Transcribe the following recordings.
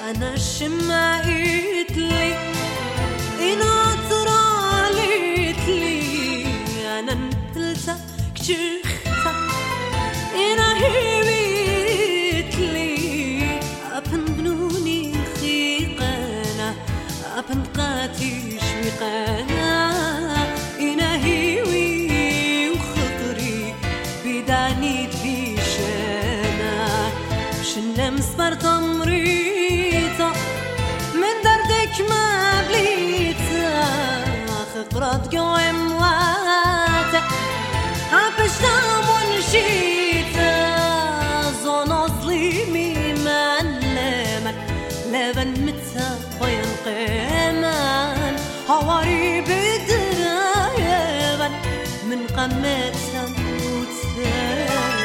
أنا شمعت لي إنا ترالت لي أنا نتلتا كشختا إنا هيبت لي أبن بنوني خيقنا أبن قاتي شويقنا إنا هيوي وخطري بداني تبيشنا شنا مسبر تمريتا من دردك ما بليتا خطرات قوم واتا عبشتا منشيتا زون ظليمي من لمن لبن متا بين قيمان هواري بدرايبا من قمتها وتسامى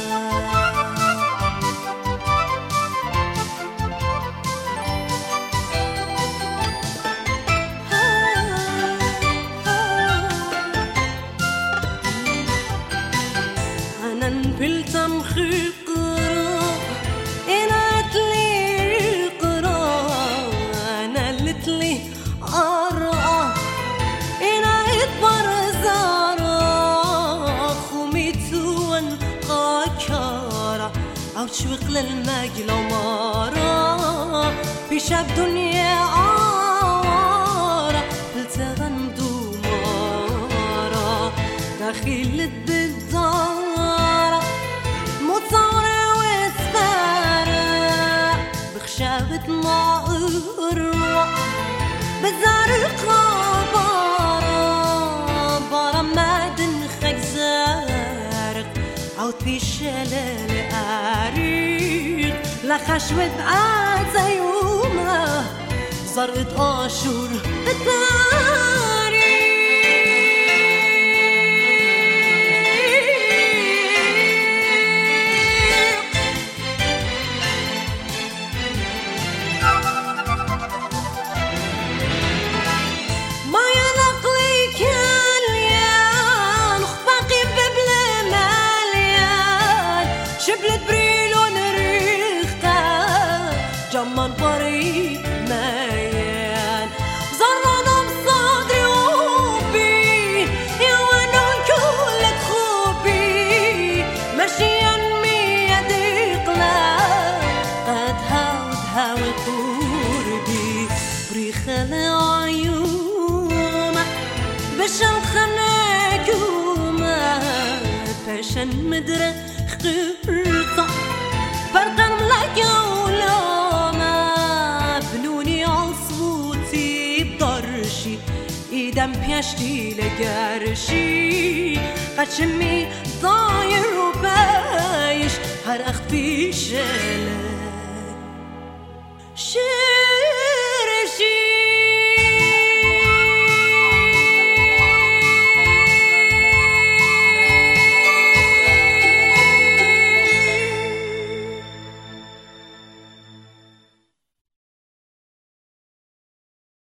نبلتم خقرا إنا تلي قرا أنا لتلي أرى إنا إدبر زارا خميتون قاكارا أو تشوق للماجل ومارا في شاب دنيا عارا بلتغندو مارا داخل الدار بخشابة ماء بزارقة بارا مادن خك زارق عود في الشلال أريق لخشوة عزيومة زرقت أشهر التاريخ جمان بريء ميان زرنا بصدري وبي يا وانا كل خوبي ماشيا مية دقلا قد هاودها وقربي بريخة عيومة بشن خناكومة بشن مدرة خرطة برقم لك يولا إدم بيشتي لقرشي قد شمي ضاير وبايش هر أخت بيشل